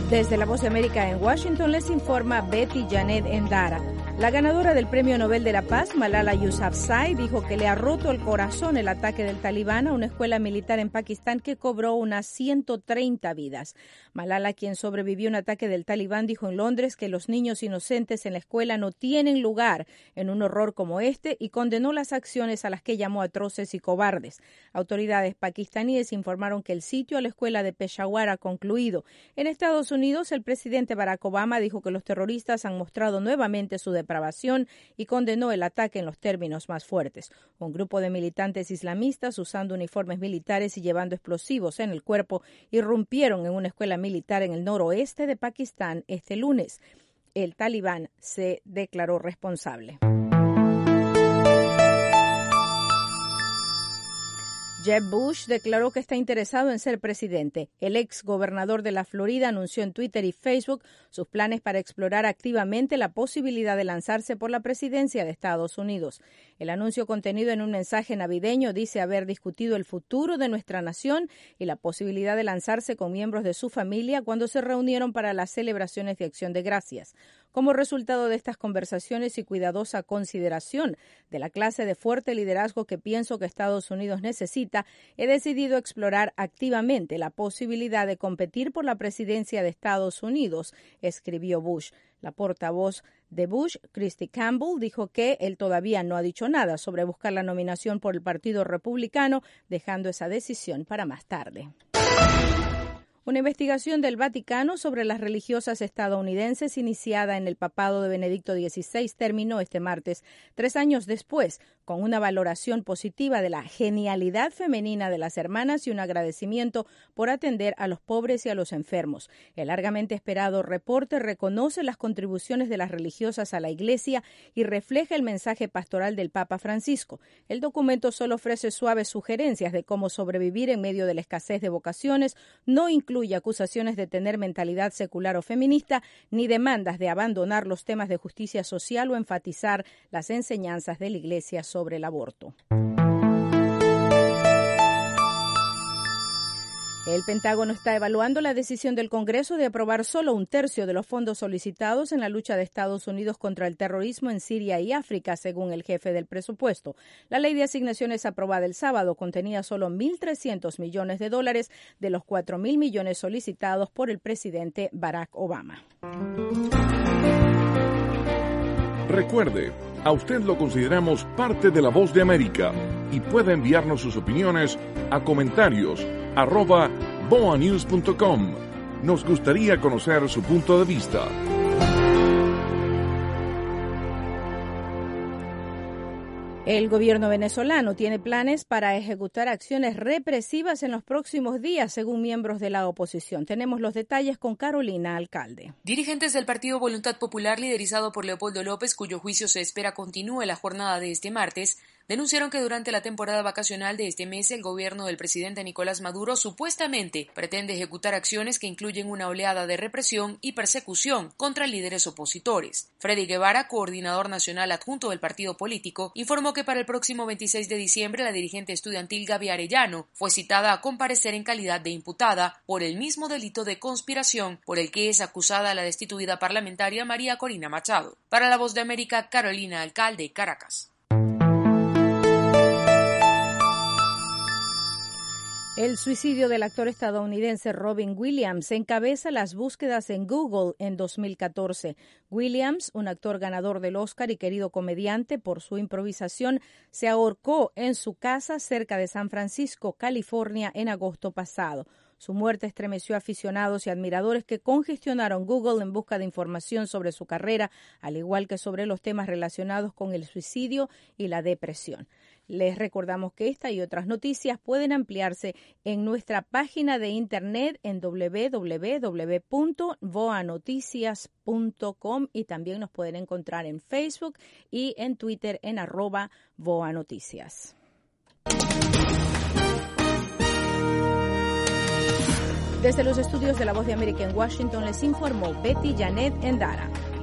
Desde La Voz de América en Washington les informa Betty Janet Endara. La ganadora del Premio Nobel de la Paz, Malala Yousafzai, dijo que le ha roto el corazón el ataque del Talibán a una escuela militar en Pakistán que cobró unas 130 vidas. Malala, quien sobrevivió a un ataque del Talibán, dijo en Londres que los niños inocentes en la escuela no tienen lugar en un horror como este y condenó las acciones a las que llamó atroces y cobardes. Autoridades pakistaníes informaron que el sitio a la escuela de Peshawar ha concluido. En Estados Unidos, el presidente Barack Obama dijo que los terroristas han mostrado nuevamente su depravación y condenó el ataque en los términos más fuertes. Un grupo de militantes islamistas usando uniformes militares y llevando explosivos en el cuerpo irrumpieron en una escuela militar en el noroeste de Pakistán este lunes. El Talibán se declaró responsable. Jeb Bush declaró que está interesado en ser presidente. El ex gobernador de la Florida anunció en Twitter y Facebook sus planes para explorar activamente la posibilidad de lanzarse por la presidencia de Estados Unidos. El anuncio contenido en un mensaje navideño dice haber discutido el futuro de nuestra nación y la posibilidad de lanzarse con miembros de su familia cuando se reunieron para las celebraciones de Acción de Gracias. Como resultado de estas conversaciones y cuidadosa consideración de la clase de fuerte liderazgo que pienso que Estados Unidos necesita, he decidido explorar activamente la posibilidad de competir por la presidencia de Estados Unidos, escribió Bush. La portavoz de Bush, Christy Campbell, dijo que él todavía no ha dicho nada sobre buscar la nominación por el Partido Republicano, dejando esa decisión para más tarde. Una investigación del Vaticano sobre las religiosas estadounidenses iniciada en el papado de Benedicto XVI terminó este martes, 3 años después, con una valoración positiva de la genialidad femenina de las hermanas y un agradecimiento por atender a los pobres y a los enfermos. El largamente esperado reporte reconoce las contribuciones de las religiosas a la Iglesia y refleja el mensaje pastoral del Papa Francisco. El documento solo ofrece suaves sugerencias de cómo sobrevivir en medio de la escasez de vocaciones, no incluye acusaciones de tener mentalidad secular o feminista, ni demandas de abandonar los temas de justicia social o enfatizar las enseñanzas de la Iglesia sobre el aborto. El Pentágono está evaluando la decisión del Congreso de aprobar solo 1/3 de los fondos solicitados en la lucha de Estados Unidos contra el terrorismo en Siria y África, según el jefe del presupuesto. La ley de asignaciones aprobada el sábado contenía solo $1.300 millones de los 4.000 millones solicitados por el presidente Barack Obama. Recuerde, a usted lo consideramos parte de La Voz de América y puede enviarnos sus opiniones a comentarios@boanews.com. Nos gustaría conocer su punto de vista. El gobierno venezolano tiene planes para ejecutar acciones represivas en los próximos días, según miembros de la oposición. Tenemos los detalles con Carolina Alcalde. Dirigentes del Partido Voluntad Popular, liderizado por Leopoldo López, cuyo juicio se espera continúe la jornada de este martes, denunciaron que durante la temporada vacacional de este mes el gobierno del presidente Nicolás Maduro supuestamente pretende ejecutar acciones que incluyen una oleada de represión y persecución contra líderes opositores. Freddy Guevara, coordinador nacional adjunto del partido político, informó que para el próximo 26 de diciembre la dirigente estudiantil Gaby Arellano fue citada a comparecer en calidad de imputada por el mismo delito de conspiración por el que es acusada la destituida parlamentaria María Corina Machado. Para La Voz de América, Carolina Alcalde, Caracas. El suicidio del actor estadounidense Robin Williams encabeza las búsquedas en Google en 2014. Williams, un actor ganador del Oscar y querido comediante por su improvisación, se ahorcó en su casa cerca de San Francisco, California, en agosto pasado. Su muerte estremeció a aficionados y admiradores que congestionaron Google en busca de información sobre su carrera, al igual que sobre los temas relacionados con el suicidio y la depresión. Les recordamos que esta y otras noticias pueden ampliarse en nuestra página de internet en www.voanoticias.com y también nos pueden encontrar en Facebook y en Twitter en @voanoticias. Desde los estudios de La Voz de América en Washington les informó Betty Janet Endara.